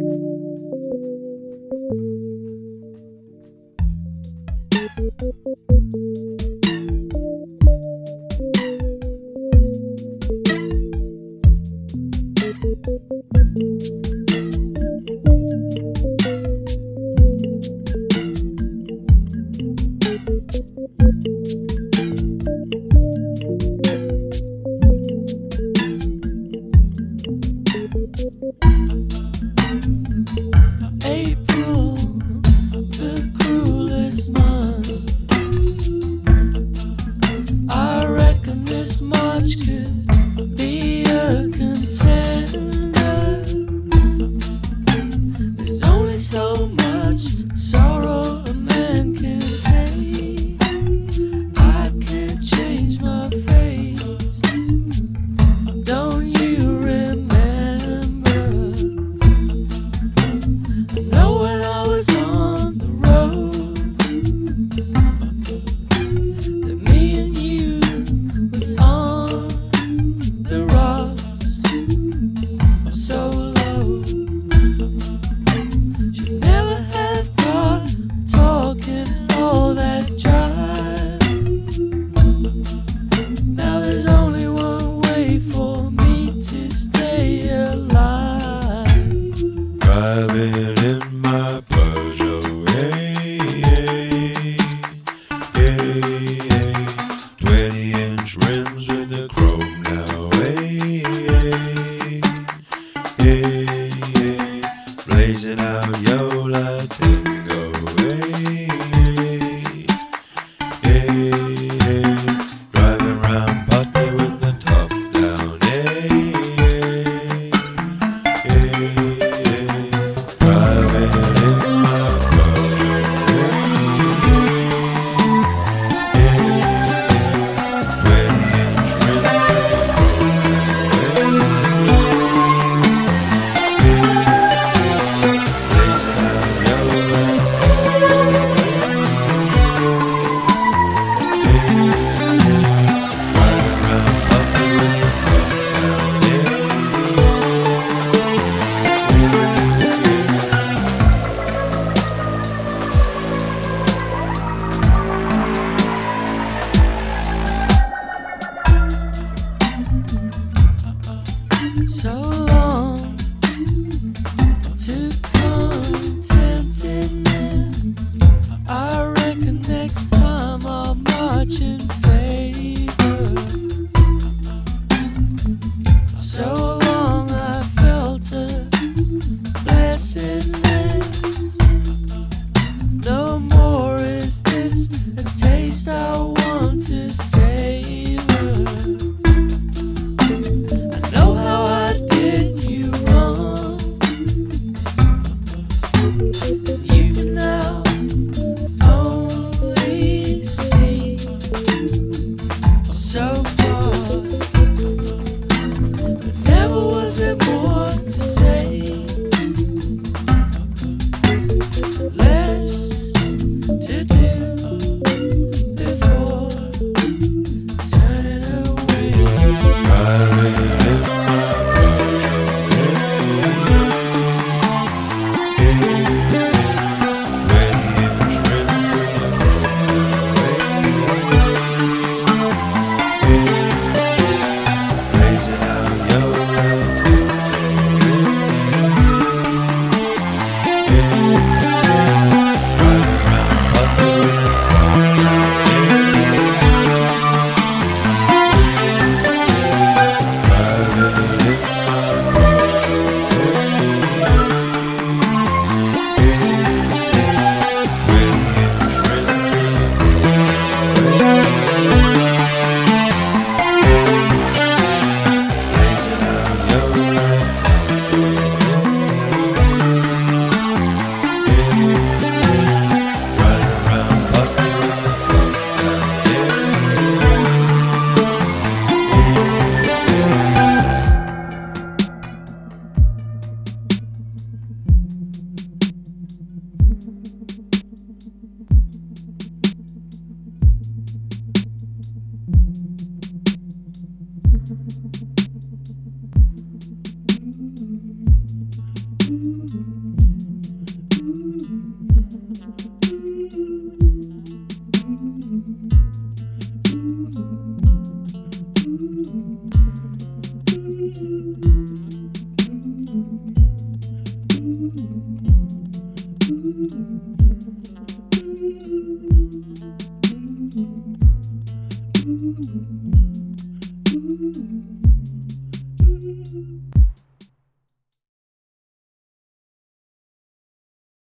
April, the cruelest month. I reckon this much could be a contender. There's only so much sorrow a man can take. I can't change my face. Don't you remember? I know when I was on the road that me and you was on the rocks so low. Should never have got talking all that jive. Now there's only one way for me to stay alive. Driving in my Peugeot, hey, hey, hey, 20-inch rims with the chrome now, hey, hey, hey, blazing out Yola Tango, hey, hey, hey, driving round Putney with the top down, hey, hey, hey, driving in my Peugeot, hey, hey, 20-inch rims with the chrome now, hey,